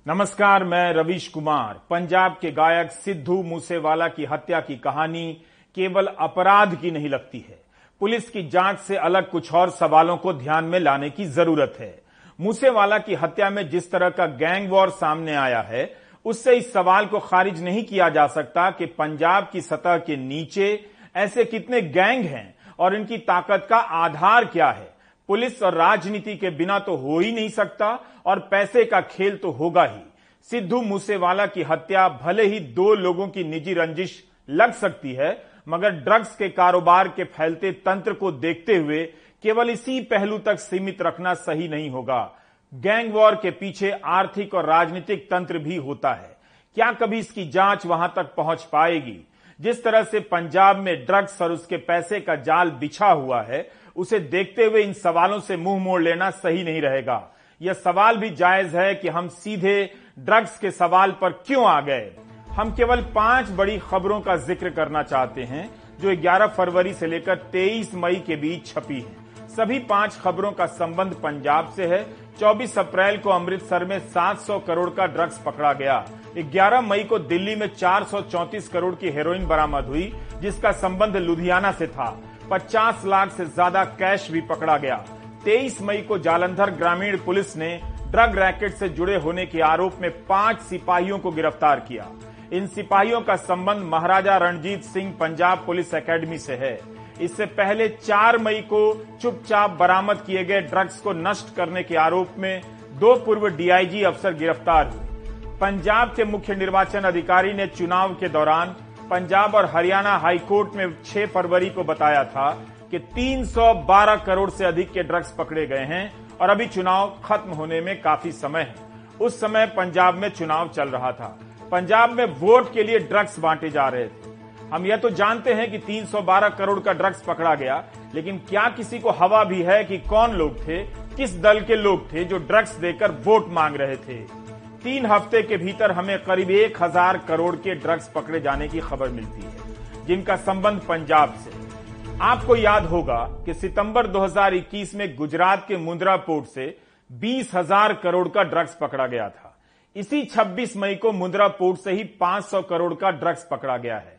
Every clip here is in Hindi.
नमस्कार, मैं रवीश कुमार। पंजाब के गायक सिद्धू मूसेवाला की हत्या की कहानी केवल अपराध की नहीं लगती है। पुलिस की जांच से अलग कुछ और सवालों को ध्यान में लाने की जरूरत है। मूसेवाला की हत्या में जिस तरह का गैंग वॉर सामने आया है, उससे इस सवाल को खारिज नहीं किया जा सकता कि पंजाब की सतह के नीचे ऐसे कितने गैंग हैं और इनकी ताकत का आधार क्या है। पुलिस और राजनीति के बिना तो हो ही नहीं सकता और पैसे का खेल तो होगा ही। सिद्धू मूसेवाला की हत्या भले ही दो लोगों की निजी रंजिश लग सकती है, मगर ड्रग्स के कारोबार के फैलते तंत्र को देखते हुए केवल इसी पहलू तक सीमित रखना सही नहीं होगा। गैंग वॉर के पीछे आर्थिक और राजनीतिक तंत्र भी होता है। क्या कभी इसकी जांच वहां तक पहुंच पाएगी? जिस तरह से पंजाब में ड्रग्स और उसके पैसे का जाल बिछा हुआ है, उसे देखते हुए इन सवालों से मुंह मोड़ लेना सही नहीं रहेगा। यह सवाल भी जायज है कि हम सीधे ड्रग्स के सवाल पर क्यों आ गए। हम केवल 5 बड़ी खबरों का जिक्र करना चाहते हैं जो 11 फरवरी से लेकर 23 मई के बीच छपी हैं। सभी 5 खबरों का संबंध पंजाब से है। 24 अप्रैल को अमृतसर में 700 करोड़ का ड्रग्स पकड़ा गया। 11 मई को दिल्ली में 434 करोड़ की हेरोइन बरामद हुई, जिसका संबंध लुधियाना से था। 50 लाख से ज्यादा कैश भी पकड़ा गया। 23 मई को जालंधर ग्रामीण पुलिस ने ड्रग रैकेट से जुड़े होने के आरोप में 5 सिपाहियों को गिरफ्तार किया। इन सिपाहियों का संबंध महाराजा रणजीत सिंह पंजाब पुलिस एकेडमी से है। इससे पहले 4 मई को चुपचाप बरामद किए गए ड्रग्स को नष्ट करने के आरोप में 2 पूर्व डीआईजी अफसर गिरफ्तार हुए। पंजाब के मुख्य निर्वाचन अधिकारी ने चुनाव के दौरान पंजाब और हरियाणा हाईकोर्ट में 6 फरवरी को बताया था कि 312 करोड़ से अधिक के ड्रग्स पकड़े गए हैं और अभी चुनाव खत्म होने में काफी समय है। उस समय पंजाब में चुनाव चल रहा था। पंजाब में वोट के लिए ड्रग्स बांटे जा रहे थे। हम यह तो जानते हैं कि 312 करोड़ का ड्रग्स पकड़ा गया, लेकिन क्या किसी को हवा भी है कि कौन लोग थे, किस दल के लोग थे जो ड्रग्स देकर वोट मांग रहे थे। 3 हफ्ते के भीतर हमें करीब 1000 करोड़ के ड्रग्स पकड़े जाने की खबर मिलती है, जिनका संबंध पंजाब से। आपको याद होगा कि सितंबर 2021 में गुजरात के मुंद्रा पोर्ट से 20,000 करोड़ का ड्रग्स पकड़ा गया था। इसी 26 मई को मुंद्रा पोर्ट से ही 500 करोड़ का ड्रग्स पकड़ा गया है।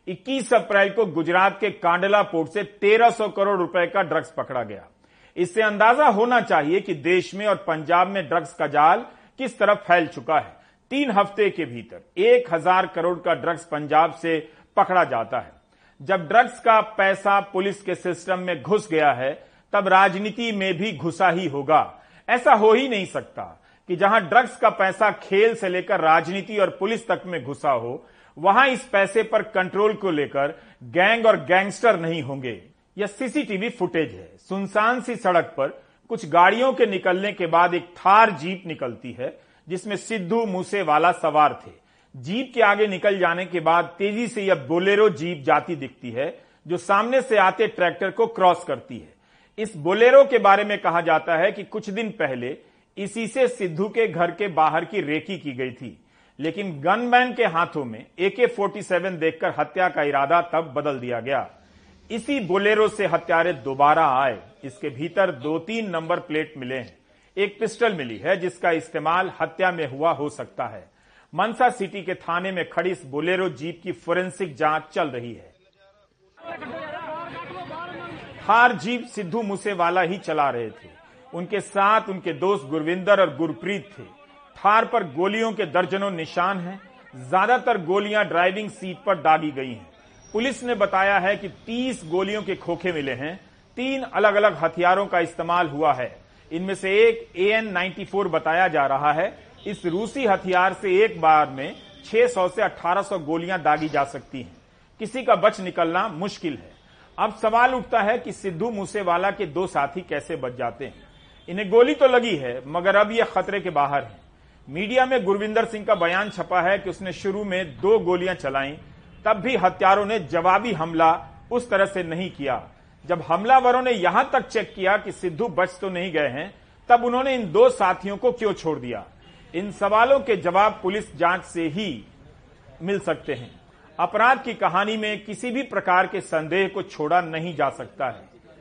21 अप्रैल को गुजरात के कांडला पोर्ट से 1300 करोड़ रुपए का ड्रग्स पकड़ा गया। इससे अंदाजा होना चाहिए कि देश में और पंजाब में ड्रग्स का जाल किस तरह फैल चुका है। 3 हफ्ते के भीतर 1000 करोड़ का ड्रग्स पंजाब से पकड़ा जाता है। जब ड्रग्स का पैसा पुलिस के सिस्टम में घुस गया है, तब राजनीति में भी घुसा ही होगा। ऐसा हो ही नहीं सकता कि जहां ड्रग्स का पैसा खेल से लेकर राजनीति और पुलिस तक में घुसा हो, वहां इस पैसे पर कंट्रोल को लेकर गैंग और गैंगस्टर नहीं होंगे। यह सीसीटीवी फुटेज है। सुनसान सी सड़क पर कुछ गाड़ियों के निकलने के बाद एक थार जीप निकलती है, जिसमें सिद्धू मूसेवाला सवार थे। जीप के आगे निकल जाने के बाद तेजी से यह बोलेरो जीप जाती दिखती है, जो सामने से आते ट्रैक्टर को क्रॉस करती है। इस बोलेरो के बारे में कहा जाता है कि कुछ दिन पहले इसी से सिद्धू के घर के बाहर की रेकी की गई थी, लेकिन गनमैन के हाथों में AK-47 देखकर हत्या का इरादा तब बदल दिया गया। इसी बोलेरो से हत्यारे दोबारा आए। इसके भीतर 2-3 नंबर प्लेट मिले हैं। एक पिस्टल मिली है, जिसका इस्तेमाल हत्या में हुआ हो सकता है। मनसा सिटी के थाने में खड़ी इस बोलेरो जीप की फोरेंसिक जांच चल रही है। थार जीप सिद्धू मूसेवाला ही चला रहे थे। उनके साथ उनके दोस्त गुरविंदर और गुरप्रीत थे। थार पर गोलियों के दर्जनों निशान हैं। ज्यादातर गोलियां ड्राइविंग सीट पर दागी गई हैं। पुलिस ने बताया है कि 30 गोलियों के खोखे मिले हैं। 3 अलग अलग हथियारों का इस्तेमाल हुआ है। इनमें से एक AN-94 बताया जा रहा है। इस रूसी हथियार से एक बार में 600 से 1800 गोलियां दागी जा सकती हैं। किसी का बच निकलना मुश्किल है। अब सवाल उठता है कि सिद्धू मूसेवाला के 2 साथी कैसे बच जाते हैं। इन्हें गोली तो लगी है, मगर अब यह खतरे के बाहर है। मीडिया में गुरविंदर सिंह का बयान छपा है कि उसने शुरू में 2 गोलियां चलाईं, तब भी हत्यारों ने जवाबी हमला उस तरह से नहीं किया। जब हमलावरों ने यहां तक चेक किया कि सिद्धू बच तो नहीं गए हैं, तब उन्होंने इन 2 साथियों को क्यों छोड़ दिया? इन सवालों के जवाब पुलिस जांच से ही मिल सकते हैं। अपराध की कहानी में किसी भी प्रकार के संदेह को छोड़ा नहीं जा सकता है।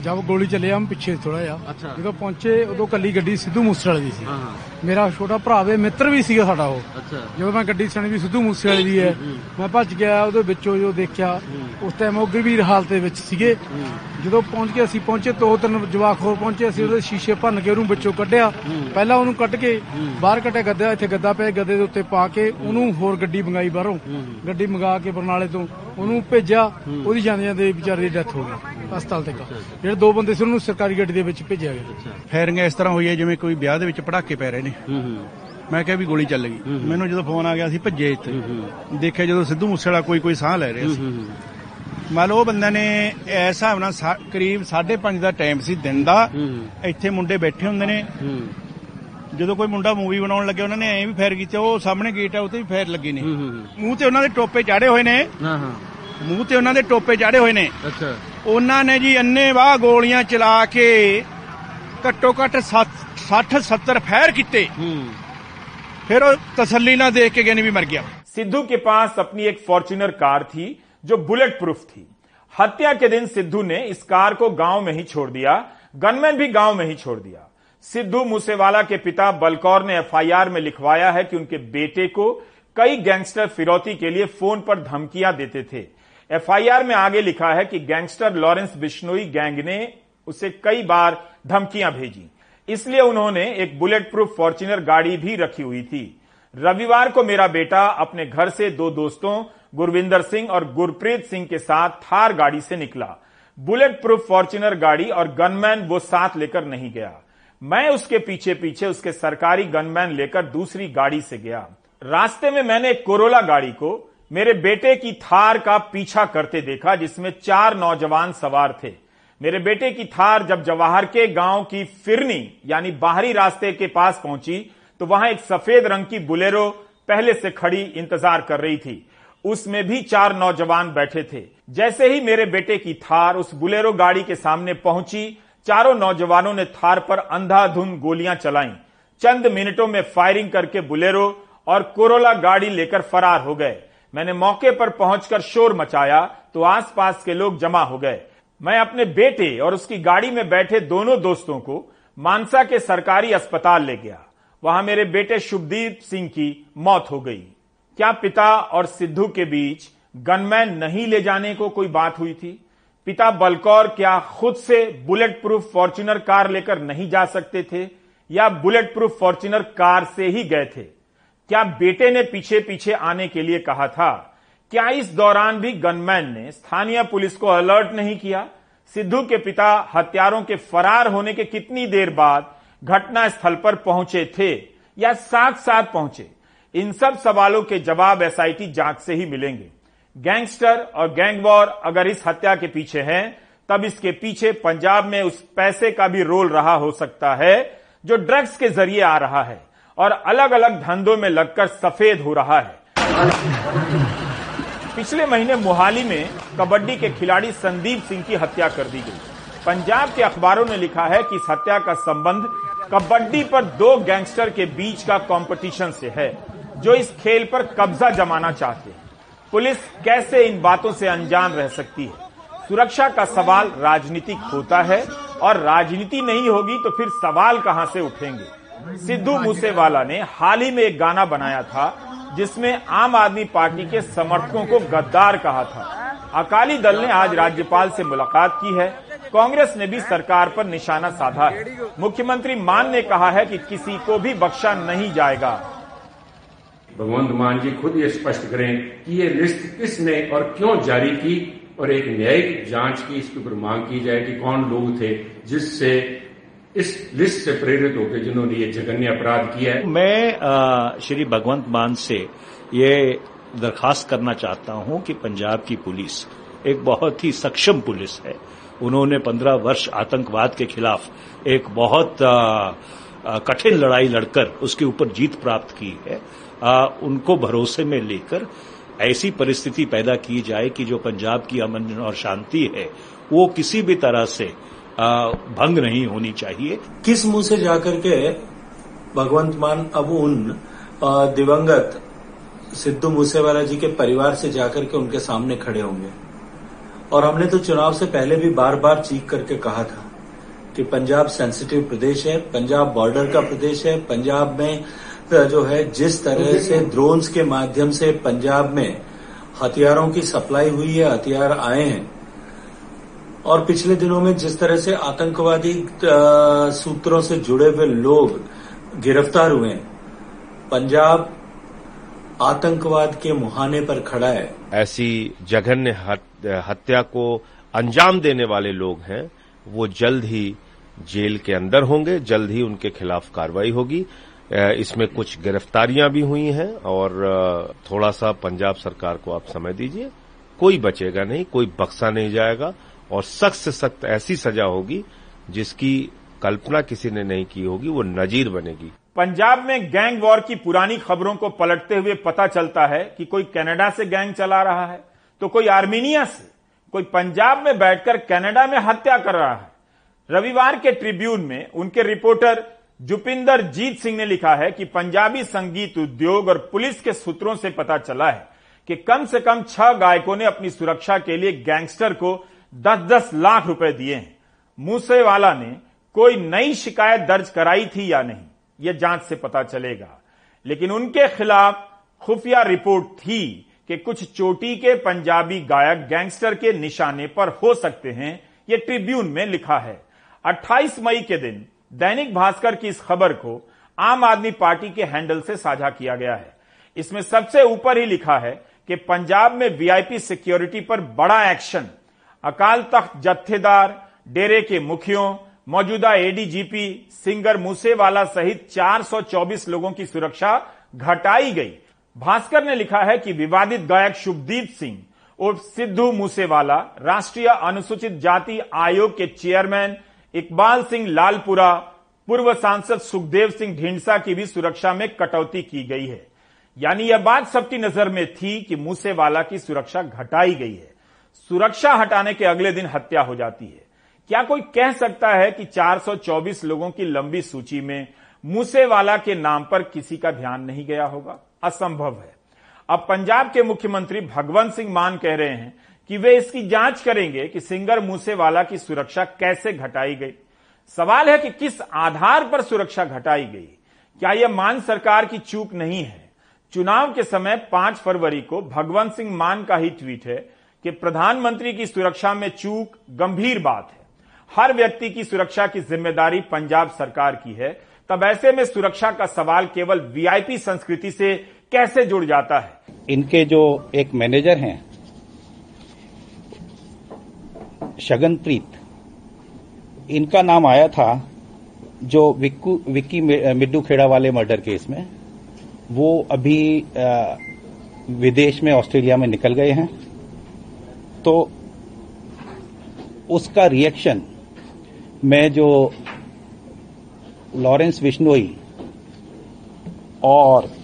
जब गोली चले हम पीछे थोड़ा जिहा जो पहुंचे उदों कली गड्डी सिद्धू मूसेवाले दी सी। मेरा छोटा भरा वे मित्र भी सीगा साडा जो मैं गड्डी सुनी भी सिद्धू मूसेवाले दी है मैं भज गया उहदे विचों जो देखिया उस टाइम वो गंभीर हालत दे विच सीगे। जो पहुंच के असीं पहुंचे 2-3 जवाक होर पहुंचे असीं उहदे शीशे भन्न के उहनूं विचों कढिया। पहला उहनूं कढ के बाहर कढिया गद्दा इत्थे गद्दा पे गद्दे दे उत्ते पा के उहनूं होर गड्डी मंगाई बाहरों गड्डी मंगा के बरनाले तो उहनूं भेजिया। ਉਹਦੀ ਜਾਂਦਿਆਂ ਦੇ ਵਿਚਾਰੇ ਦੀ ਡੈਥ ਹੋ ਗਈ ਹਸਪਤਾਲ ਤੇ। ਜਿਹੜੇ 2 ਬੰਦੇ ਸੀ ਉਹਨੂੰ ਸਰਕਾਰੀ ਗੱਡੀ ਦੇ ਵਿੱਚ ਭੇਜਿਆ ਗਿਆ। ਫਾਇਰਿੰਗ ਇਸ ਤਰ੍ਹਾਂ ਹੋਈ ਹੈ ਜਿਵੇਂ ਕੋਈ ਵਿਆਹ ਦੇ ਵਿੱਚ ਪਟਾਕੇ ਪੈ ਰਹੇ ਨੇ। ਮੈਂ ਕਿਹਾ ਵੀ ਗੋਲੀ ਚੱਲ ਗਈ। ਮੈਨੂੰ ਜਦੋਂ ਫੋਨ ਆ ਗਿਆ ਸੀ ਭੱਜੇ ਇੱਥੇ ਦੇਖਿਆ ਜਦੋਂ ਸਿੱਧੂ ਮੂਸੇਵਾਲਾ ਕੋਈ ਸਾਹ ਲੈ ਰਿਹਾ ਸੀ। ਮੰਨ ਲਓ ਉਹ ਬੰਦੇ ਨੇ ਇਸ ਹਿਸਾਬ ਨਾਲ ਕਰੀਬ 5:30 ਦਾ ਟਾਈਮ ਸੀ ਦਿਨ ਦਾ। ਇੱਥੇ ਮੁੰਡੇ ਬੈਠੇ ਹੁੰਦੇ ਨੇ ਜਦੋਂ ਕੋਈ ਮੁੰਡਾ ਮੂਵੀ ਬਣਾਉਣ ਲੱਗੇ ਉਹਨਾਂ ਨੇ ਐਂ ਵੀ ਫਾਇਰ ਕੀਤੇ। ਉਹ ਸਾਹਮਣੇ ਗੇਟ ਹੈ ਉੱਥੇ ਵੀ ਫਾਇਰ ਲੱਗੇ ਨੇ। ਮੂੰਹ ਤੇ ਉਹਨਾਂ ਦੇ ਟੋਪੇ ਚਾੜੇ ਹੋਏ ਨੇ ਮੂੰਹ ਤੇ ਉਹਨਾਂ ਦੇ ਟੋਪੇ ਚਾੜੇ ਹੋਏ ਨੇ। ਉਹਨਾਂ ਨੇ ਜੀ ਅੰਨ੍ਹੇਵਾਹ ਗੋਲੀਆਂ ਚਲਾ ਕੇ ਘੱਟੋ ਘੱਟ 60-70 ਫਾਇਰ ਕੀਤੇ। फिर तसल्ली ना देख के कहने भी मर गया। सिद्धू के पास अपनी एक फॉर्च्यूनर कार थी जो बुलेट प्रूफ थी। हत्या के दिन सिद्धू ने इस कार को गांव में ही छोड़ दिया, गनमैन भी गांव में ही छोड़ दिया। सिद्धू मूसेवाला के पिता बलकौर ने एफआईआर में लिखवाया है कि उनके बेटे को कई गैंगस्टर फिरौती के लिए फोन पर धमकियां देते थे। एफआईआर में आगे लिखा है कि गैंगस्टर लॉरेंस बिश्नोई गैंग ने उसे कई बार धमकियां भेजी, इसलिए उन्होंने एक बुलेट प्रूफ फॉर्च्यूनर गाड़ी भी रखी हुई थी। रविवार को मेरा बेटा अपने घर से 2 दोस्तों गुरविंदर सिंह और गुरप्रीत सिंह के साथ थार गाड़ी से निकला। बुलेट प्रूफ फॉर्च्यूनर गाड़ी और गनमैन वो साथ लेकर नहीं गया। मैं उसके पीछे पीछे उसके सरकारी गनमैन लेकर दूसरी गाड़ी से गया। रास्ते में मैंने एक कोरोला गाड़ी को मेरे बेटे की थार का पीछा करते देखा जिसमें 4 नौजवान सवार थे। मेरे बेटे की थार जब जवाहर के गांव की फिरनी यानी बाहरी रास्ते के पास पहुंची तो वहां एक सफेद रंग की बुलेरो पहले से खड़ी इंतजार कर रही थी। उसमें भी 4 नौजवान बैठे थे। जैसे ही मेरे बेटे की थार उस बुलेरो गाड़ी के सामने पहुंची, चारों नौजवानों ने थार पर अंधाधुंध गोलियां चलाईं। चंद मिनटों में फायरिंग करके बुलेरो और कोरोला गाड़ी लेकर फरार हो गए। मैंने मौके पर पहुंचकर शोर मचाया तो आसपास के लोग जमा हो गए। मैं अपने बेटे और उसकी गाड़ी में बैठे दोनों दोस्तों को मानसा के सरकारी अस्पताल ले गया। वहां मेरे बेटे शुभदीप सिंह की मौत हो गई। क्या पिता और सिद्धू के बीच गनमैन नहीं ले जाने को कोई बात हुई थी? पिता बलकौर क्या खुद से बुलेट प्रूफ फॉर्च्यूनर कार लेकर नहीं जा सकते थे या बुलेट प्रूफ फॉर्च्यूनर कार से ही गए थे? क्या बेटे ने पीछे पीछे आने के लिए कहा था? क्या इस दौरान भी गनमैन ने स्थानीय पुलिस को अलर्ट नहीं किया? सिद्धू के पिता हत्यारों के फरार होने के कितनी देर बाद घटना स्थल पर पहुंचे थे या साथ साथ पहुंचे? इन सब सवालों के जवाब एसआईटी जांच से ही मिलेंगे। गैंगस्टर और गैंग वॉर अगर इस हत्या के पीछे है, तब इसके पीछे पंजाब में उस पैसे का भी रोल रहा हो सकता है जो ड्रग्स के जरिए आ रहा है और अलग अलग धंधों में लगकर सफेद हो रहा है। पिछले महीने मोहाली में कबड्डी के खिलाड़ी संदीप सिंह की हत्या कर दी गई। पंजाब के अखबारों ने लिखा है कि इस हत्या का संबंध कबड्डी पर 2 गैंगस्टर के बीच का कंपटीशन से है जो इस खेल पर कब्जा जमाना चाहते हैं। पुलिस कैसे इन बातों से अनजान रह सकती है? सुरक्षा का सवाल राजनीतिक होता है और राजनीति नहीं होगी तो फिर सवाल कहां से उठेंगे? सिद्धू मूसेवाला ने हाल ही में एक गाना बनाया था जिसमें आम आदमी पार्टी के समर्थकों को गद्दार कहा था। अकाली दल ने आज राज्यपाल से मुलाकात की है। कांग्रेस ने भी सरकार पर निशाना साधा है। मुख्यमंत्री मान ने कहा है कि किसी को भी बख्शा नहीं जाएगा। भगवंत मान जी खुद ये स्पष्ट करें कि ये लिस्ट किसने और क्यों जारी की और एक न्यायिक जांच की इसके ऊपर मांग की जाए कि कौन लोग थे जिससे इस लिस्ट से प्रेरित होकर जिन्होंने ये जघन्य अपराध किया है। मैं श्री भगवंत मान से ये दरखास्त करना चाहता हूं कि पंजाब की पुलिस एक बहुत ही सक्षम पुलिस है। उन्होंने 15 वर्ष आतंकवाद के खिलाफ एक बहुत कठिन लड़ाई लड़कर उसके ऊपर जीत प्राप्त की है। उनको भरोसे में लेकर ऐसी परिस्थिति पैदा की जाए कि जो पंजाब की अमन और शांति है वो किसी भी तरह से भंग नहीं होनी चाहिए। किस मुंह से जाकर के भगवंत मान अब उन दिवंगत सिद्धू मूसेवाला जी के परिवार से जाकर के उनके सामने खड़े होंगे? और हमने तो चुनाव से पहले भी बार बार चीख करके कहा था कि पंजाब सेंसिटिव प्रदेश है, पंजाब बॉर्डर का प्रदेश है। पंजाब में जो है जिस तरह से ड्रोन्स के माध्यम से पंजाब में हथियारों की सप्लाई हुई है, हथियार आए हैं, और पिछले दिनों में जिस तरह से आतंकवादी सूत्रों से जुड़े हुए लोग गिरफ्तार हुए हैं, पंजाब आतंकवाद के मुहाने पर खड़ा है। ऐसी जघन्य हत्या को अंजाम देने वाले लोग हैं, वो जल्द ही जेल के अंदर होंगे, जल्द ही उनके खिलाफ कार्रवाई होगी। इसमें कुछ गिरफ्तारियां भी हुई हैं और थोड़ा सा पंजाब सरकार को आप समय दीजिए, कोई बचेगा नहीं, कोई बख्शा नहीं जाएगा और सख्त से सख्त ऐसी सजा होगी जिसकी कल्पना किसी ने नहीं की होगी, वो नजीर बनेगी। पंजाब में गैंग वॉर की पुरानी खबरों को पलटते हुए पता चलता है कि कोई कनाडा से गैंग चला रहा है तो कोई आर्मीनिया से, कोई पंजाब में बैठकर कनाडा में हत्या कर रहा है। रविवार के ट्रिब्यून में उनके रिपोर्टर जुपिंदर जीत सिंह ने लिखा है कि पंजाबी संगीत उद्योग और पुलिस के सूत्रों से पता चला है कि कम से कम 6 गायकों ने अपनी सुरक्षा के लिए गैंगस्टर को 10-10 लाख रुपए दिए हैं। मूसेवाला ने कोई नई शिकायत दर्ज कराई थी या नहीं, यह जांच से पता चलेगा, लेकिन उनके खिलाफ खुफिया रिपोर्ट थी कि कुछ चोटी के पंजाबी गायक गैंगस्टर के निशाने पर हो सकते हैं। यह ट्रिब्यून में लिखा है। 28 मई के दिन दैनिक भास्कर की इस खबर को आम आदमी पार्टी के हैंडल से साझा किया गया है। इसमें सबसे ऊपर ही लिखा है कि पंजाब में वीआईपी सिक्योरिटी पर बड़ा एक्शन। अकाल तख्त जत्थेदार, डेरे के मुखियों, मौजूदा एडीजीपी, सिंगर मूसेवाला सहित 424 लोगों की सुरक्षा घटाई गई। भास्कर ने लिखा है कि विवादित गायक शुभदीप सिंह उर्फ सिद्धू मूसेवाला, राष्ट्रीय अनुसूचित जाति आयोग के चेयरमैन इकबाल सिंह लालपुरा, पूर्व सांसद सुखदेव सिंह ढींढसा की भी सुरक्षा में कटौती की गई है। यानी यह बात सबकी नजर में थी कि मूसेवाला की सुरक्षा घटाई गई है। सुरक्षा हटाने के अगले दिन हत्या हो जाती है। क्या कोई कह सकता है कि 424 लोगों की लंबी सूची में मूसेवाला के नाम पर किसी का ध्यान नहीं गया होगा? असंभव है। अब पंजाब के मुख्यमंत्री भगवंत सिंह मान कह रहे हैं कि वे इसकी जांच करेंगे कि सिंगर मूसेवाला की सुरक्षा कैसे घटाई गई। सवाल है कि किस आधार पर सुरक्षा घटाई गई। क्या यह मान सरकार की चूक नहीं है? चुनाव के समय 5 फरवरी को भगवंत सिंह मान का ही ट्वीट है कि प्रधानमंत्री की सुरक्षा में चूक गंभीर बात है। हर व्यक्ति की सुरक्षा की जिम्मेदारी पंजाब सरकार की है। तब ऐसे में सुरक्षा का सवाल केवल वीआईपी संस्कृति से कैसे जुड़ जाता है? इनके जो एक मैनेजर हैं शगनप्रीत, इनका नाम आया था जो विक्की मिड्डू खेड़ा वाले मर्डर केस में। वो अभी विदेश में ऑस्ट्रेलिया में निकल गए हैं, तो उसका रिएक्शन में जो लॉरेंस बिश्नोई और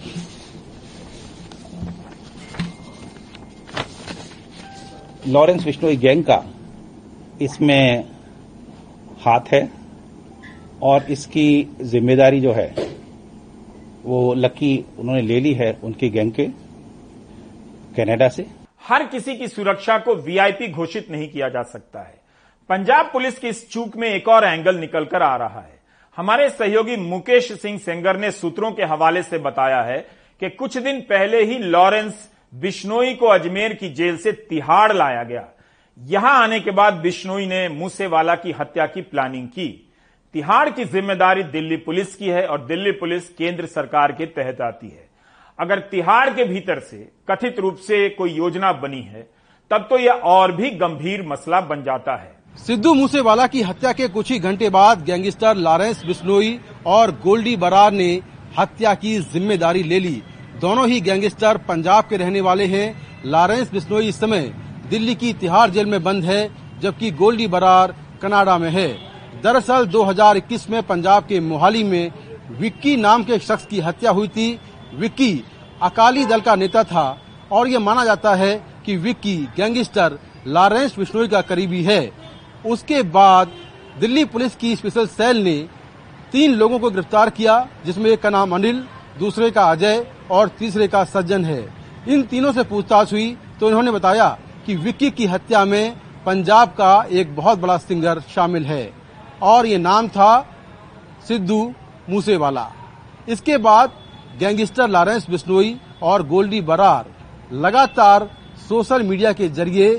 गैंग का इसमें हाथ है और इसकी जिम्मेदारी जो है वो लकी उन्होंने ले ली है उनकी गैंग के कनाडा से। हर किसी की सुरक्षा को वीआईपी घोषित नहीं किया जा सकता है। पंजाब पुलिस की इस चूक में एक और एंगल निकलकर आ रहा है। हमारे सहयोगी मुकेश सिंह सेंगर ने सूत्रों के हवाले से बताया है कि कुछ दिन पहले ही लॉरेंस बिश्नोई को अजमेर की जेल से तिहाड़ लाया गया। यहां आने के बाद बिश्नोई ने मूसेवाला की हत्या की प्लानिंग की। तिहाड़ की जिम्मेदारी दिल्ली पुलिस की है और दिल्ली पुलिस केंद्र सरकार के तहत आती है। अगर तिहाड़ के भीतर से कथित रूप से कोई योजना बनी है तब तो यह और भी गंभीर मसला बन जाता है। सिद्धू मूसेवाला की हत्या के कुछ ही घंटे बाद गैंगस्टर लॉरेंस बिश्नोई और गोल्डी बरार ने हत्या की जिम्मेदारी ले ली। दोनों ही गैंगस्टर पंजाब के रहने वाले हैं। लॉरेंस बिश्नोई इस समय दिल्ली की तिहाड़ जेल में बंद है, जबकि गोल्डी बरार कनाडा में है। दरअसल 2021 में पंजाब के मोहाली में विक्की नाम के शख्स की हत्या हुई थी। विक्की अकाली दल का नेता था और यह माना जाता है कि विक्की गैंगस्टर लॉरेंस बिश्नोई का करीबी है। उसके बाद दिल्ली पुलिस की स्पेशल सेल ने 3 लोगों को गिरफ्तार किया, जिसमें एक का नाम अनिल, दूसरे का अजय और तीसरे का सज्जन है। इन तीनों से पूछताछ हुई तो इन्होंने बताया कि विक्की की हत्या में पंजाब का एक बहुत बड़ा सिंगर शामिल है। और ये नाम था सिद्धू मूसेवाला। इसके बाद गैंगस्टर लॉरेंस बिश्नोई और गोल्डी बरार लगातार सोशल मीडिया के जरिए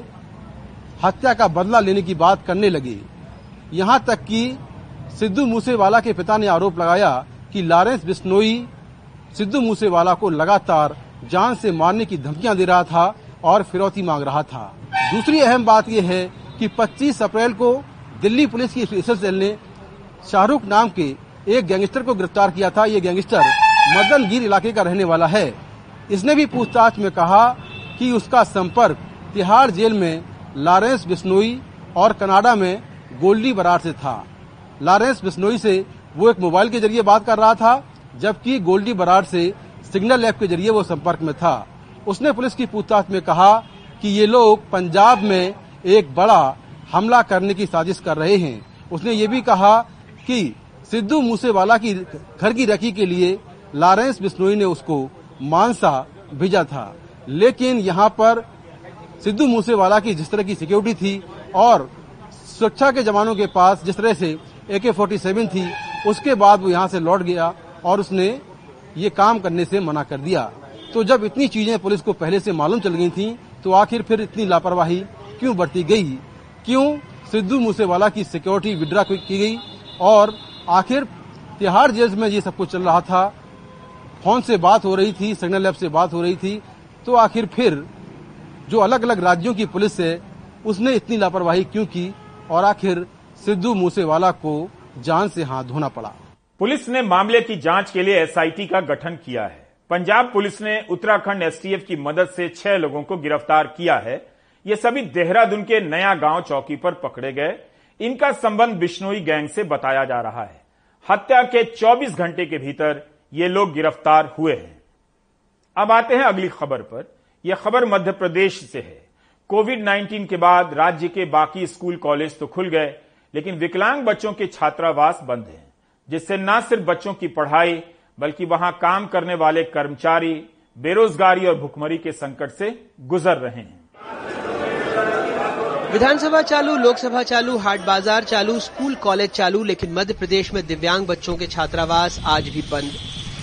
हत्या का बदला लेने की बात करने लगे। यहां तक कि सिद्धू मूसेवाला के पिता ने आरोप लगाया कि लॉरेंस बिश्नोई सिद्धू मूसेवाला को लगातार जान से मारने की धमकियां दे रहा था और फिरौती मांग रहा था। दूसरी अहम बात यह है कि 25 अप्रैल को दिल्ली पुलिस की स्पेशल सेल ने शाहरुख नाम के एक गैंगस्टर को गिरफ्तार किया था। ये गैंगस्टर मदनगीर इलाके का रहने वाला है। इसने भी पूछताछ में कहा कि उसका संपर्क तिहाड़ जेल में लॉरेंस बिश्नोई और कनाडा में गोल्डी बरार से था। लॉरेंस बिश्नोई से वो एक मोबाइल के जरिए बात कर रहा था, जबकि गोल्डी बरार से सिग्नल ऐप के जरिए वो संपर्क में था। उसने पुलिस की पूछताछ में कहा कि ये लोग पंजाब में एक बड़ा हमला करने की साजिश कर रहे हैं। उसने ये भी कहा कि सिद्धू मूसेवाला की घर की रखी के लिए लॉरेंस बिश्नोई ने उसको मानसा भेजा था। लेकिन यहाँ पर सिद्धू मूसेवाला की जिस तरह की सिक्योरिटी थी और सुरक्षा के जवानों के पास जिस तरह से AK-47 थी, उसके बाद वो यहाँ से लौट गया और उसने ये काम करने से मना कर दिया। तो जब इतनी चीजें पुलिस को पहले से मालूम चल गई थी, तो आखिर फिर इतनी लापरवाही क्यों बरती गई? क्यों सिद्धू मूसेवाला की सिक्योरिटी विड्रा की गई? और आखिर तिहाड़ जेल में ये सब कुछ चल रहा था, फोन से बात हो रही थी, सिग्नल ऐप से बात हो रही थी, तो आखिर फिर जो अलग अलग राज्यों की पुलिस है उसने इतनी लापरवाही क्यों की और आखिर सिद्धू मूसेवाला को जान से हाथ धोना पड़ा? पुलिस ने मामले की जांच के लिए SIT का गठन किया है। पंजाब पुलिस ने उत्तराखंड STF की मदद से 6 लोगों को गिरफ्तार किया है। ये सभी देहरादून के नया गांव चौकी पर पकड़े गए। इनका संबंध बिश्नोई गैंग से बताया जा रहा है। हत्या के 24 घंटे के भीतर ये लोग गिरफ्तार हुए हैं। अब आते हैं अगली खबर पर। यह खबर मध्य प्रदेश से है। कोविड-19 के बाद राज्य के बाकी स्कूल कॉलेज तो खुल गए, लेकिन विकलांग बच्चों के छात्रावास बंद हैं, जिससे न सिर्फ बच्चों की पढ़ाई बल्कि वहां काम करने वाले कर्मचारी बेरोजगारी और भुखमरी के संकट से गुजर रहे हैं। विधानसभा चालू, लोकसभा चालू, हाट बाजार चालू, स्कूल कॉलेज चालू, लेकिन मध्य प्रदेश में दिव्यांग बच्चों के छात्रावास आज भी बंद।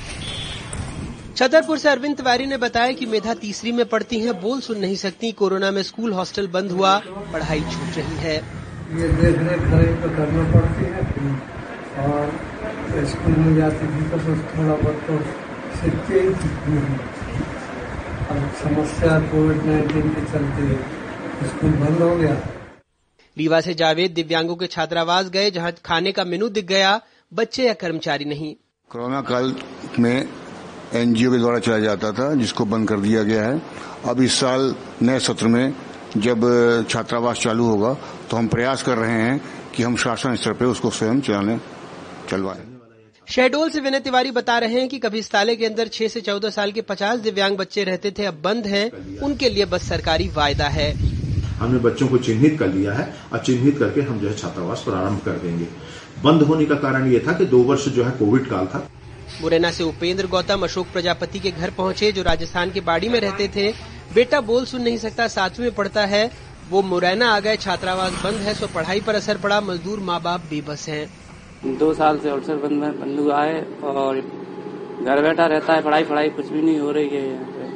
छतरपुर से अरविंद तिवारी ने बताया कि मेधा तीसरी में पढ़ती हैं, बोल सुन नहीं सकती। कोरोना में स्कूल हॉस्टल बंद हुआ, पढ़ाई छूट रही है। ये देख रेख तो करना पड़ती है और स्कूल में जाती थी तो बस थोड़ा बहुत तो सीखते ही थी। अब समस्या कोविड-19 के चलते स्कूल बंद हो गया। रीवा से जावेद दिव्यांगों के छात्रावास गए, जहां खाने का मेनू दिख गया, बच्चे या कर्मचारी नहीं। कोरोना काल में NGO के द्वारा चलाया जाता था, जिसको बंद कर दिया गया है। अब इस साल नए सत्र में जब छात्रावास चालू होगा तो हम प्रयास कर रहे हैं कि हम शासन स्तर पर उसको स्वयं चलवाएं। शहडोल से विनय तिवारी बता रहे हैं कि कभी इस ताले के अंदर 6 से 14 साल के 50 दिव्यांग बच्चे रहते थे, अब बंद हैं। उनके लिए बस सरकारी वायदा है। हमने बच्चों को चिन्हित कर लिया है और चिन्हित करके हम जो है छात्रावास प्रारंभ कर देंगे। बंद होने का कारण ये था कि 2 वर्ष जो है कोविड काल था। मुरैना से उपेंद्र गौतम अशोक प्रजापति के घर पहुंचे, जो राजस्थान के बाड़ी में रहते थे। बेटा बोल सुन नहीं सकता, 7वीं में पढ़ता है, वो मुरैना आ गए। छात्रावास बंद है, सो पढ़ाई पर असर पड़ा। मजदूर माँ बाप बेबस हैं। 2 साल से अवसर बंद हुआ है और घर बैठा रहता है, पढ़ाई कुछ भी नहीं हो रही है यहाँ पे।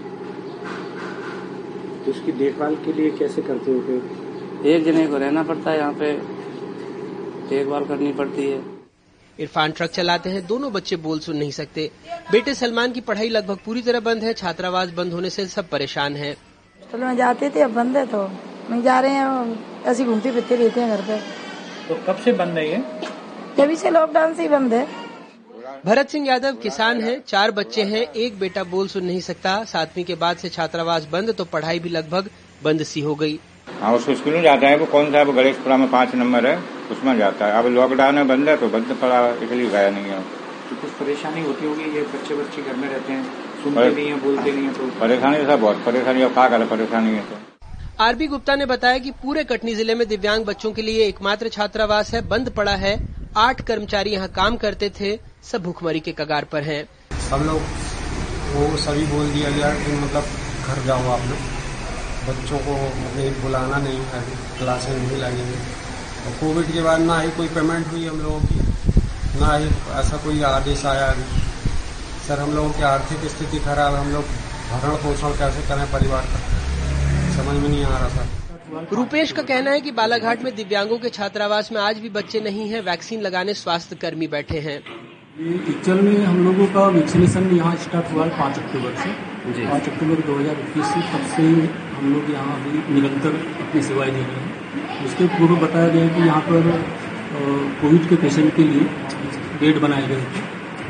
तो उसकी देखभाल के लिए कैसे करते हो फिर? एक जने को रहना पड़ता है, यहाँ पे देखभाल करनी पड़ती है। इरफान ट्रक चलाते हैं, दोनों बच्चे बोल सुन नहीं सकते। बेटे सलमान की पढ़ाई लगभग पूरी तरह बंद है। छात्रावास बंद होने से सब परेशान हैं। तो में जाते थे, अब बंद है तो नहीं जा रहे हैं, ऐसे घूमते फिरते रहते हैं घर पे। तो कब से बंद है ये? तभी से लॉकडाउन से ही बंद है। भरत सिंह यादव किसान हैं, 4 बच्चे हैं, एक बेटा बोल सुन नहीं सकता। 7वीं के बाद से छात्रावास बंद, तो पढ़ाई भी लगभग बंद सी हो गई। हाँ, उसको स्कूल में जाता है, वो कौन सा है, वो गणेशपुरा में 5 नंबर है, उसमें जाता है। अब लॉकडाउन में बंद है तो बंद पड़ा, इसलिए गया नहीं है। तो कुछ परेशानी होती होगी, ये बच्चे घर में रहते हैं, सुनते नहीं है, बोलते नहीं है, तो परेशानी था, बहुत परेशानी। अब क्या करे, परेशानी है तो। आरबी गुप्ता ने बताया कि पूरे कटनी जिले में दिव्यांग बच्चों के लिए एकमात्र छात्रावास है, बंद पड़ा है। 8 कर्मचारी यहाँ काम करते थे, सब भुखमरी के कगार पर हैं। सब लोग वो सभी बोल दिया गया कि मतलब घर जाओ आप लोग, बच्चों को मतलब बुलाना नहीं है, क्लासें नहीं लगेंगे। और कोविड के बाद ना ही कोई पेमेंट हुई हम लोगों की, ना ही ऐसा कोई आदेश आया अभी। सर हम लोगों की आर्थिक स्थिति खराब है, हम लोग भरण पोषण कैसे करें परिवार का, समझ में नहीं आ रहा था। रूपेश का कहना है कि बालाघाट में दिव्यांगों के छात्रावास में आज भी बच्चे नहीं हैं। वैक्सीन लगाने स्वास्थ्य कर्मी बैठे हैं। एक्चुअल में हम लोगों का वैक्सीनेशन यहाँ स्टार्ट हुआ है 5 अक्टूबर से। 5 अक्टूबर 2021 से तब से हम लोग यहाँ अभी निरंतर अपनी सेवाएं दे रहे हैं। उसके पूर्व बताया गया कि यहाँ पर कोविड के पेशेंट के लिए बेड बनाए गए थे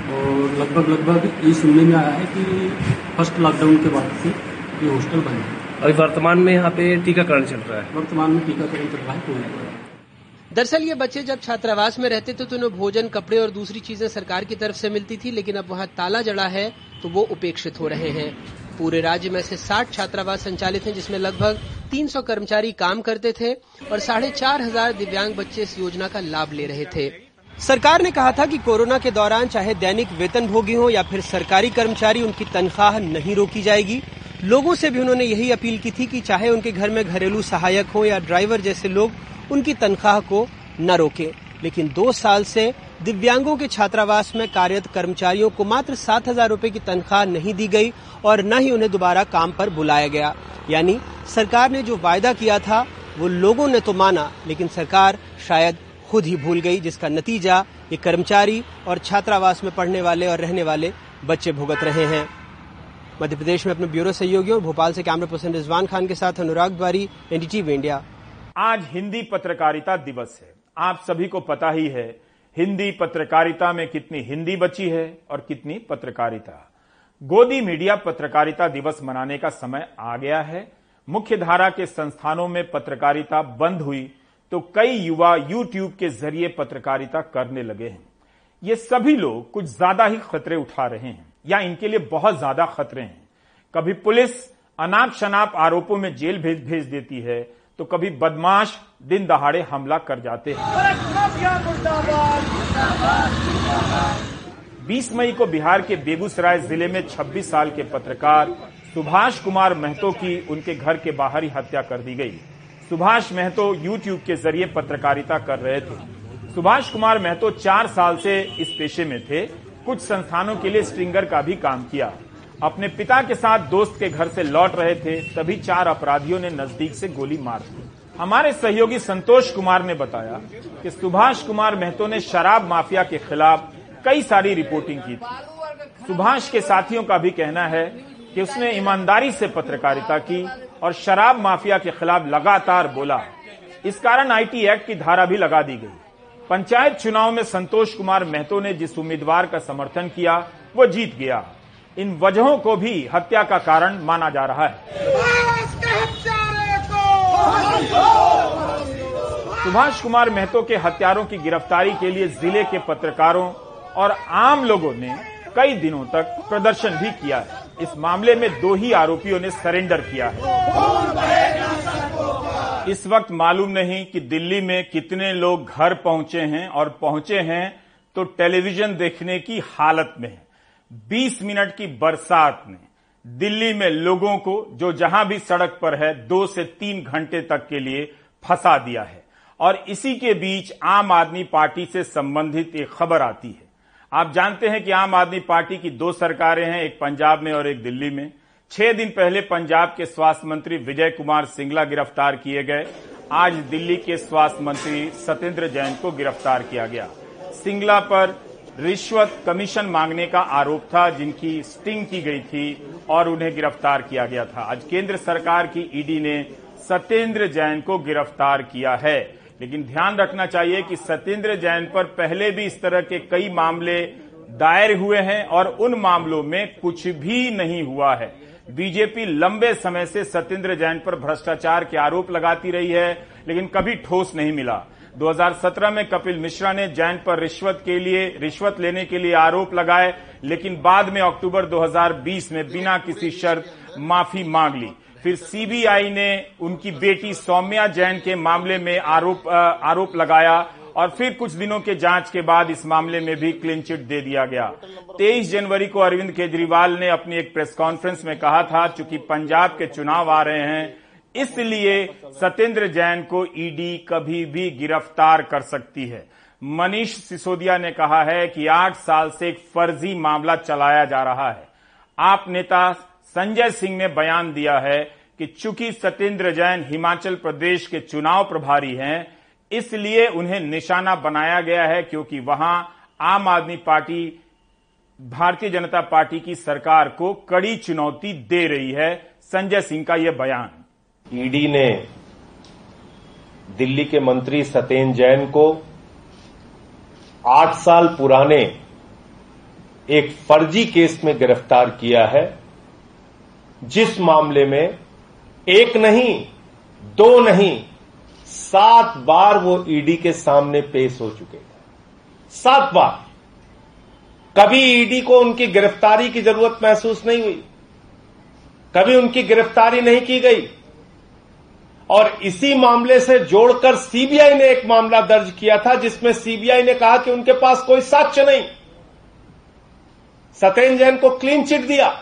और लगभग ये सुनने में आया है कि फर्स्ट लॉकडाउन के बाद से ये हॉस्टल बने हैं। अभी वर्तमान में यहाँ पे टीकाकरण चल रहा है। वर्तमान में टीकाकरण चल रहा है। दरअसल ये बच्चे जब छात्रावास में रहते थे तो उन्हें भोजन, कपड़े और दूसरी चीजें सरकार की तरफ से मिलती थी, लेकिन अब वहाँ ताला जड़ा है तो वो उपेक्षित हो रहे हैं। पूरे राज्य में से 60 छात्रावास संचालित हैं, जिसमें लगभग 300 कर्मचारी काम करते थे और 4,500 दिव्यांग बच्चे इस योजना का लाभ ले रहे थे। सरकार ने कहा था कि कोरोना के दौरान चाहे दैनिक वेतनभोगी हो या फिर सरकारी कर्मचारी, उनकी तनख्वाह नहीं रोकी जाएगी। लोगों से भी उन्होंने यही अपील की थी कि चाहे उनके घर में घरेलू सहायक हो या ड्राइवर जैसे लोग, उनकी तनख्वाह को न रोके। लेकिन 2 साल से दिव्यांगों के छात्रावास में कार्यरत कर्मचारियों को मात्र 7,000 रुपए की तनख्वाह नहीं दी गई और न ही उन्हें दोबारा काम पर बुलाया गया। यानी सरकार ने जो वायदा किया था वो लोगों ने तो माना, लेकिन सरकार शायद खुद ही भूल गई, जिसका नतीजा ये कर्मचारी और छात्रावास में पढ़ने वाले और रहने वाले बच्चे भुगत रहे हैं। मध्य प्रदेश में अपने ब्यूरो सहयोगियों और भोपाल से कैमरा पर्सन रिजवान खान के साथ अनुराग द्वारी, एनडीटीवी इंडिया। आज हिंदी पत्रकारिता दिवस है। आप सभी को पता ही है हिंदी पत्रकारिता में कितनी हिंदी बची है और कितनी पत्रकारिता। गोदी मीडिया पत्रकारिता दिवस मनाने का समय आ गया है। मुख्य धारा के संस्थानों में पत्रकारिता बंद हुई तो कई युवा यूट्यूब के जरिए पत्रकारिता करने लगे हैं। ये सभी लोग कुछ ज्यादा ही खतरे उठा रहे हैं या इनके लिए बहुत ज्यादा खतरे हैं। कभी पुलिस अनाप शनाप आरोपों में जेल भेज देती है तो कभी बदमाश दिन दहाड़े हमला कर जाते हैं। 20 मई को बिहार के बेगूसराय जिले में 26 साल के पत्रकार सुभाष कुमार महतो की उनके घर के बाहर ही हत्या कर दी गई। सुभाष महतो यूट्यूब के जरिए पत्रकारिता कर रहे थे। सुभाष कुमार महतो 4 साल से इस पेशे में थे। कुछ संस्थानों के लिए स्ट्रिंगर का भी काम किया। अपने पिता के साथ दोस्त के घर से लौट रहे थे, तभी 4 अपराधियों ने नजदीक से गोली मार दी। हमारे सहयोगी संतोष कुमार ने बताया कि सुभाष कुमार महतो ने शराब माफिया के खिलाफ कई सारी रिपोर्टिंग की थी। सुभाष के साथियों का भी कहना है कि उसने ईमानदारी से पत्रकारिता की और शराब माफिया के खिलाफ लगातार बोला। इस कारण आईटी एक्ट की धारा भी लगा दी गई। पंचायत चुनाव में संतोष कुमार महतो ने जिस उम्मीदवार का समर्थन किया वो जीत गया। इन वजहों को भी हत्या का कारण माना जा रहा है। सुभाष कुमार महतो के हत्यारों की गिरफ्तारी के लिए जिले के पत्रकारों और आम लोगों ने कई दिनों तक प्रदर्शन भी किया है। इस मामले में 2 ही आरोपियों ने सरेंडर किया है। इस वक्त मालूम नहीं कि दिल्ली में कितने लोग घर पहुंचे हैं और पहुंचे हैं तो टेलीविजन देखने की हालत में है। 20 मिनट की बरसात ने दिल्ली में लोगों को जो जहां भी सड़क पर है 2 से 3 घंटे तक के लिए फंसा दिया है। और इसी के बीच आम आदमी पार्टी से संबंधित एक खबर आती है। आप जानते हैं कि आम आदमी पार्टी की 2 सरकारें हैं, एक पंजाब में और एक दिल्ली में। 6 दिन पहले पंजाब के स्वास्थ्य मंत्री विजय कुमार सिंगला गिरफ्तार किए गए। आज दिल्ली के स्वास्थ्य मंत्री सत्येंद्र जैन को गिरफ्तार किया गया। सिंगला पर रिश्वत कमीशन मांगने का आरोप था, जिनकी स्टिंग की गई थी और उन्हें गिरफ्तार किया गया था। आज केंद्र सरकार की ईडी ने सत्येंद्र जैन को गिरफ्तार किया है। लेकिन ध्यान रखना चाहिए कि सत्येंद्र जैन पर पहले भी इस तरह के कई मामले दायर हुए हैं और उन मामलों में कुछ भी नहीं हुआ है। बीजेपी लंबे समय से सत्येंद्र जैन पर भ्रष्टाचार के आरोप लगाती रही है, लेकिन कभी ठोस नहीं मिला। 2017 में कपिल मिश्रा ने जैन पर रिश्वत लेने के लिए आरोप लगाए, लेकिन बाद में अक्टूबर 2020 में बिना किसी शर्त माफी मांग ली। फिर सीबीआई ने उनकी बेटी सौम्या जैन के मामले में आरोप लगाया और फिर कुछ दिनों के जांच के बाद इस मामले में भी क्लीन चिट दे दिया गया। 23 जनवरी को अरविंद केजरीवाल ने अपनी एक प्रेस कॉन्फ्रेंस में कहा था, चूंकि पंजाब के चुनाव आ रहे हैं इसलिए सत्येंद्र जैन को ईडी कभी भी गिरफ्तार कर सकती है। मनीष सिसोदिया ने कहा है कि 8 साल से एक फर्जी मामला चलाया जा रहा है। आप नेता संजय सिंह ने बयान दिया है कि चूंकि सत्येंद्र जैन हिमाचल प्रदेश के चुनाव प्रभारी हैं, इसलिए उन्हें निशाना बनाया गया है, क्योंकि वहां आम आदमी पार्टी भारतीय जनता पार्टी की सरकार को कड़ी चुनौती दे रही है। संजय सिंह का यह बयान। ईडी ने दिल्ली के मंत्री सत्येंद्र जैन को 8 साल पुराने एक फर्जी केस में गिरफ्तार किया है, जिस मामले में 1 नहीं 2 नहीं 7 बार वो ईडी के सामने पेश हो चुके हैं। 7 बार। कभी ईडी को उनकी गिरफ्तारी की जरूरत महसूस नहीं हुई, कभी उनकी गिरफ्तारी नहीं की गई। और इसी मामले से जोड़कर सीबीआई ने एक मामला दर्ज किया था, जिसमें सीबीआई ने कहा कि उनके पास कोई साक्ष्य नहीं। सत्येंद्र जैन को क्लीन चिट दिया,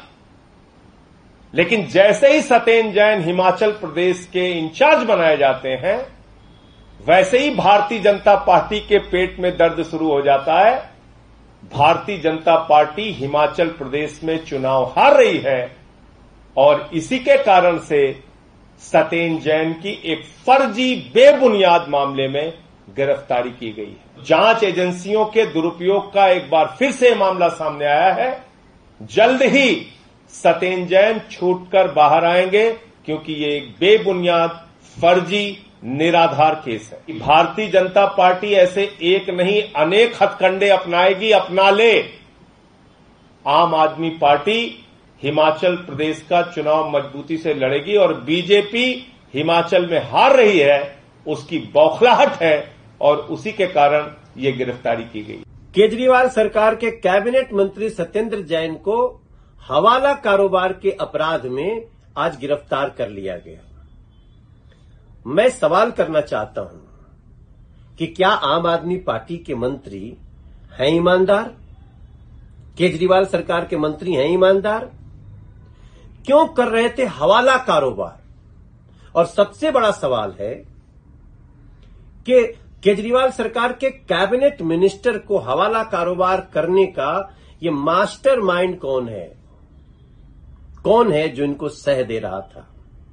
लेकिन जैसे ही सत्येंद्र जैन हिमाचल प्रदेश के इंचार्ज बनाए जाते हैं, वैसे ही भारतीय जनता पार्टी के पेट में दर्द शुरू हो जाता है। भारतीय जनता पार्टी हिमाचल प्रदेश में चुनाव हार रही है और इसी के कारण से सत्येंद्र जैन की एक फर्जी बेबुनियाद मामले में गिरफ्तारी की गई है। जांच एजेंसियों के दुरुपयोग का एक बार फिर से मामला सामने आया है। जल्द ही सत्येंद्र जैन छूटकर बाहर आएंगे, क्योंकि ये एक बेबुनियाद फर्जी निराधार केस है। भारतीय जनता पार्टी ऐसे एक नहीं अनेक हथकंडे अपनाएगी, अपना ले। आम आदमी पार्टी हिमाचल प्रदेश का चुनाव मजबूती से लड़ेगी और बीजेपी हिमाचल में हार रही है, उसकी बौखलाहट है और उसी के कारण ये गिरफ्तारी की गई। केजरीवाल सरकार के कैबिनेट मंत्री सत्येंद्र जैन को हवाला कारोबार के अपराध में आज गिरफ्तार कर लिया गया। मैं सवाल करना चाहता हूं कि क्या आम आदमी पार्टी के मंत्री हैं ईमानदार? केजरीवाल सरकार के मंत्री हैं ईमानदार? क्यों कर रहे थे हवाला कारोबार? और सबसे बड़ा सवाल है कि केजरीवाल सरकार के कैबिनेट मिनिस्टर को हवाला कारोबार करने का ये मास्टरमाइंड कौन है? कौन है जो इनको सह दे रहा था?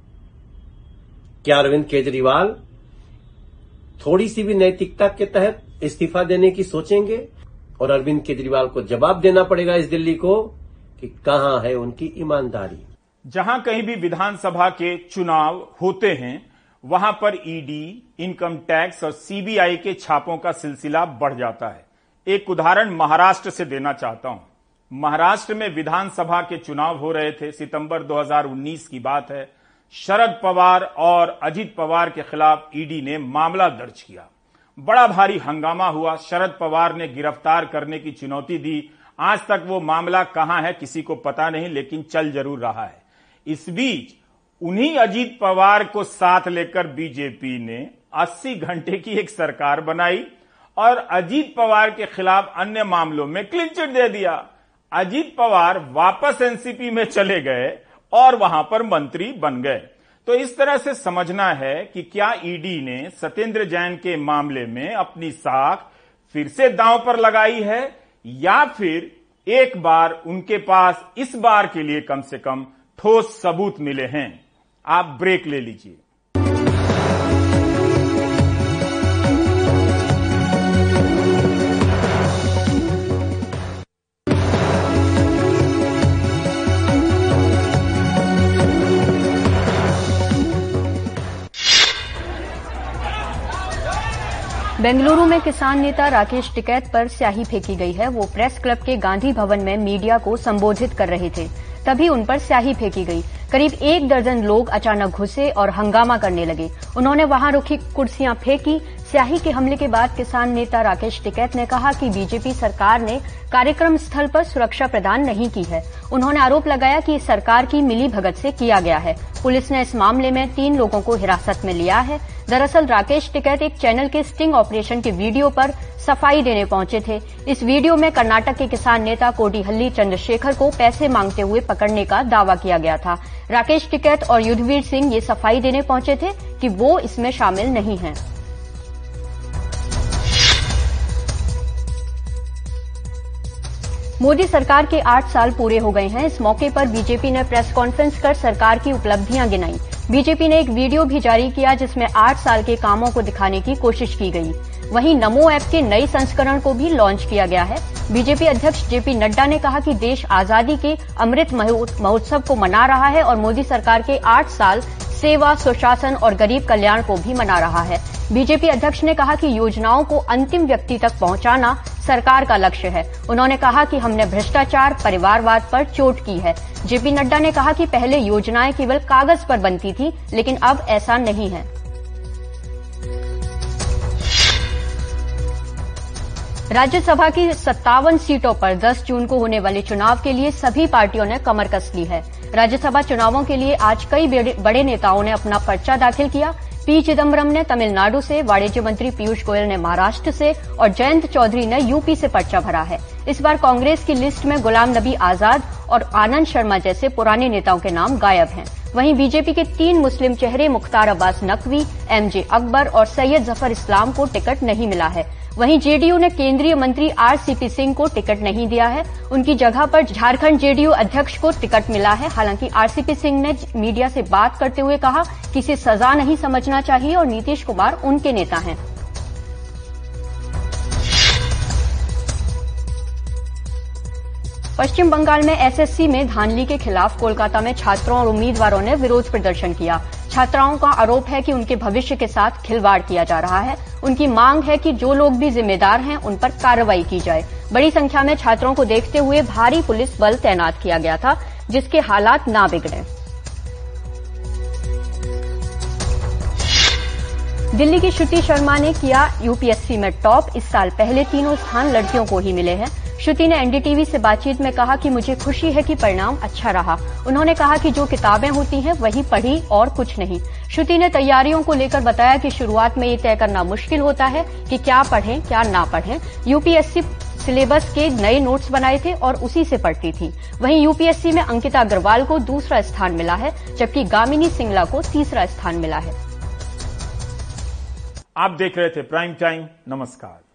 क्या अरविंद केजरीवाल थोड़ी सी भी नैतिकता के तहत इस्तीफा देने की सोचेंगे? और अरविंद केजरीवाल को जवाब देना पड़ेगा इस दिल्ली को कि कहां है उनकी ईमानदारी। जहां कहीं भी विधानसभा के चुनाव होते हैं, वहां पर ईडी, इनकम टैक्स और सीबीआई के छापों का सिलसिला बढ़ जाता है। एक उदाहरण महाराष्ट्र से देना चाहता हूं। महाराष्ट्र में विधानसभा के चुनाव हो रहे थे, सितंबर 2019 की बात है। शरद पवार और अजित पवार के खिलाफ ईडी ने मामला दर्ज किया। बड़ा भारी हंगामा हुआ। शरद पवार ने गिरफ्तार करने की चुनौती दी। आज तक वो मामला कहां है किसी को पता नहीं, लेकिन चल जरूर रहा है। इस बीच उन्हीं अजित पवार को साथ लेकर बीजेपी ने 80 घंटे की एक सरकार बनाई और अजित पवार के खिलाफ अन्य मामलों में क्लीन चिट दे दिया। अजित पवार वापस एनसीपी में चले गए और वहां पर मंत्री बन गए। तो इस तरह से समझना है कि क्या ईडी ने सत्येंद्र जैन के मामले में अपनी साख फिर से दांव पर लगाई है, या फिर एक बार उनके पास इस बार के लिए कम से कम ठोस सबूत मिले हैं। आप ब्रेक ले लीजिए। बेंगलुरु में किसान नेता राकेश टिकैत पर स्याही फेंकी गई है। वो प्रेस क्लब के गांधी भवन में मीडिया को संबोधित कर रहे थे, तभी उन पर स्याही फेंकी गई। करीब 1 दर्जन लोग अचानक घुसे और हंगामा करने लगे। उन्होंने वहां रखी कुर्सियां फेंकी। स्याही के हमले के बाद किसान नेता राकेश टिकैत ने कहा कि बीजेपी सरकार ने कार्यक्रम स्थल पर सुरक्षा प्रदान नहीं की है। उन्होंने आरोप लगाया कि सरकार की मिलीभगत से किया गया है। पुलिस ने इस मामले में 3 लोगों को हिरासत में लिया है। दरअसल राकेश टिकैत एक चैनल के स्टिंग ऑपरेशन के वीडियो पर सफाई देने पहुंचे थे। इस वीडियो में कर्नाटक के किसान नेता कोडिहल्ली चंद्रशेखर को पैसे मांगते हुए पकड़ने का दावा किया गया था। राकेश टिकैत और युद्धवीर सिंह ये सफाई देने पहुंचे थे कि वो इसमें शामिल नहीं हैं। मोदी सरकार के 8 साल पूरे हो गए हैं। इस मौके पर बीजेपी ने प्रेस कॉन्फ्रेंस कर सरकार की उपलब्धियां गिनाई। बीजेपी ने एक वीडियो भी जारी किया जिसमें 8 साल के कामों को दिखाने की कोशिश की गई। वहीं नमो ऐप के नए संस्करण को भी लॉन्च किया गया है। बीजेपी अध्यक्ष जेपी नड्डा ने कहा कि देश आजादी के अमृत महोत्सव को मना रहा है और मोदी सरकार के 8 साल सेवा, सुशासन और गरीब कल्याण को भी मना रहा है। बीजेपी अध्यक्ष ने कहा कि योजनाओं को अंतिम व्यक्ति तक पहुंचाना सरकार का लक्ष्य है। उन्होंने कहा कि हमने भ्रष्टाचार, परिवारवाद पर चोट की है। जेपी नड्डा ने कहा कि पहले योजनाएं केवल कागज पर बनती थी, लेकिन अब ऐसा नहीं है। राज्यसभा की 57 सीटों पर 10 जून को होने वाले चुनाव के लिए सभी पार्टियों ने कमर कस ली है। राज्यसभा चुनावों के लिए आज कई बड़े नेताओं ने अपना पर्चा दाखिल किया। पी चिदम्बरम ने तमिलनाडु से, वाणिज्य मंत्री पीयूष गोयल ने महाराष्ट्र से और जयंत चौधरी ने यूपी से पर्चा भरा है। इस बार कांग्रेस की लिस्ट में गुलाम नबी आजाद और आनंद शर्मा जैसे पुराने नेताओं के नाम गायब हैं। वहीं बीजेपी के 3 मुस्लिम चेहरे मुख्तार अब्बास नकवी, एमजे अकबर और सैयद जफर इस्लाम को टिकट नहीं मिला है। वहीं जेडीयू ने केंद्रीय मंत्री आरसीपी सिंह को टिकट नहीं दिया है। उनकी जगह पर झारखंड जेडीयू अध्यक्ष को टिकट मिला है। हालांकि आरसीपी सिंह ने मीडिया से बात करते हुए कहा कि इसे सजा नहीं समझना चाहिए और नीतीश कुमार उनके नेता हैं। पश्चिम बंगाल में एसएससी में धांधली के खिलाफ कोलकाता में छात्रों और उम्मीदवारों ने विरोध प्रदर्शन किया। छात्राओं का आरोप है कि उनके भविष्य के साथ खिलवाड़ किया जा रहा है। उनकी मांग है कि जो लोग भी जिम्मेदार हैं उन पर कार्रवाई की जाए। बड़ी संख्या में छात्रों को देखते हुए भारी पुलिस बल तैनात किया गया था, जिसके हालात ना बिगड़े। दिल्ली की श्रुति शर्मा ने किया यूपीएससी में टॉप। इस साल पहले 3 स्थान लड़कियों को ही मिले हैं। श्रुति ने एनडीटीवी से बातचीत में कहा कि मुझे खुशी है कि परिणाम अच्छा रहा। उन्होंने कहा कि जो किताबें होती हैं वही पढ़ी और कुछ नहीं। श्रुति ने तैयारियों को लेकर बताया कि शुरुआत में ये तय करना मुश्किल होता है कि क्या पढ़ें क्या ना पढ़ें। यूपीएससी सिलेबस के नए नोट्स बनाए थे और उसी से पढ़ती थी। वहीं यूपीएससी में अंकिता अग्रवाल को दूसरा स्थान मिला है, जबकि गामिनी सिंगला को तीसरा स्थान मिला है। आप देख रहे थे प्राइम टाइम। नमस्कार।